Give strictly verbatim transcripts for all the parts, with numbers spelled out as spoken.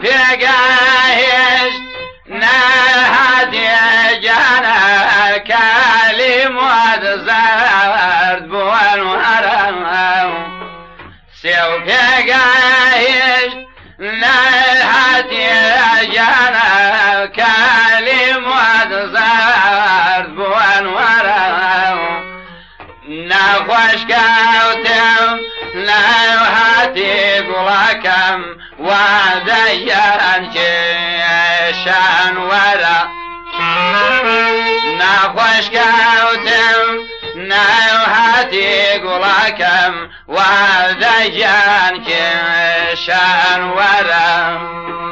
پیگاهش نهادی جانا کلمات زرد بوان ورم سیو پیگاهش نهادی جانا کلمات زرد بوان ورم نخوش کوتم نهادی گلکم وادیان چشان ورا نخوش کوتم نهادی گلکم وادیان چشان ورا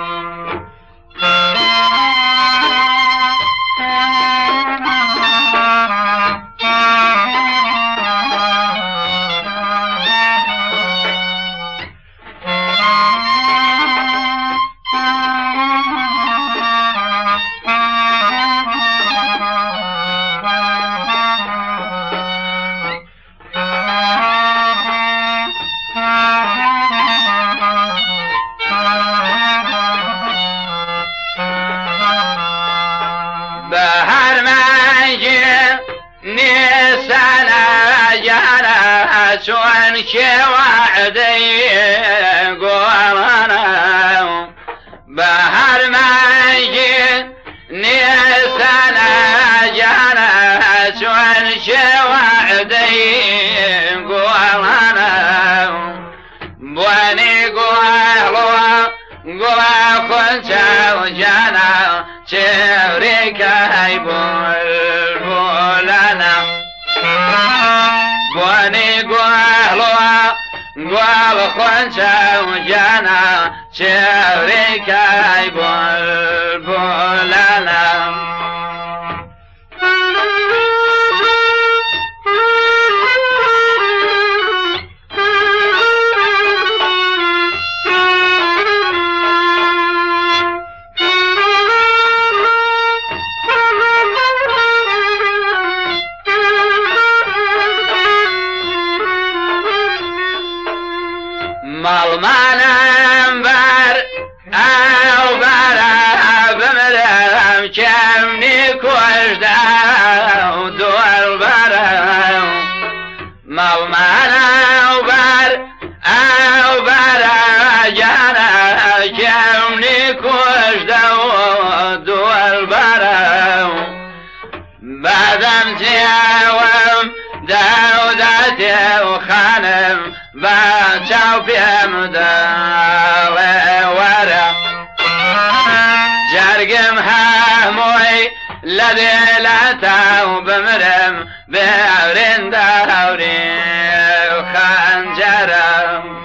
چون که وعدی قولنا بهر مجی نیسان جانا چون که وعدی قولنا بوانی قولوا قول خونچا جانا چوری که بول بولنا بوانی گوالوا گوال خونچا و جانا چوری که بول بولنا مالمانم بر او برا بمرم کمنی کشدم دور برم مالمانم بر او برا جانا کمنی کشدم دور برم بعدم تیوم دودت و خانم بچاو پیم داله ورم جرگم هموی لدیلتاو بمرم بیورین داوری خنجرم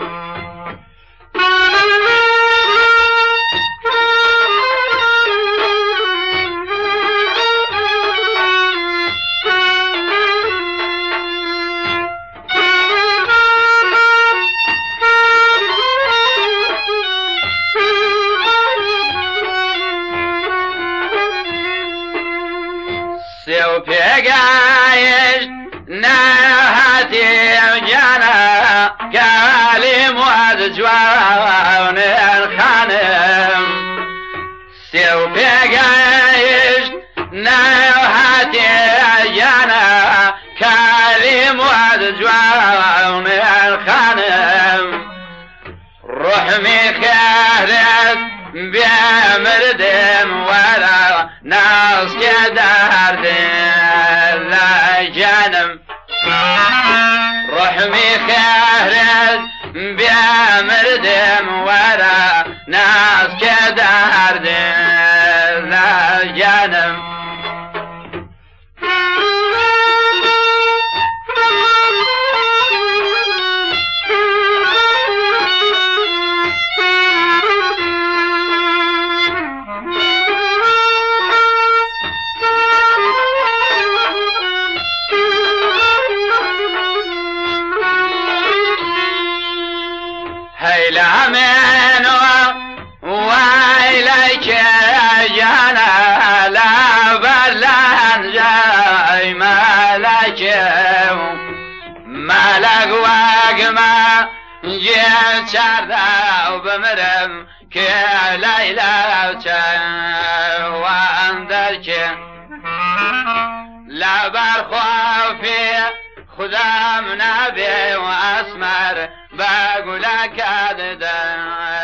سیو پیگاهش نهادی جانا کلمات جوان خانم سیو پیگاهش نهادی جانا کلمات جوان خانم روح می خیرت بیامردم ورا ناس که درد جانم روح می خیرت بیامردم ورا ناس که درد جانم هيلا منو ويلك جانا لا بلان جاي مالك مالك واقما جيت شردا وبمرم که لیلا چوان که لبر خوافی خودم نبی و اسمر بگوله کده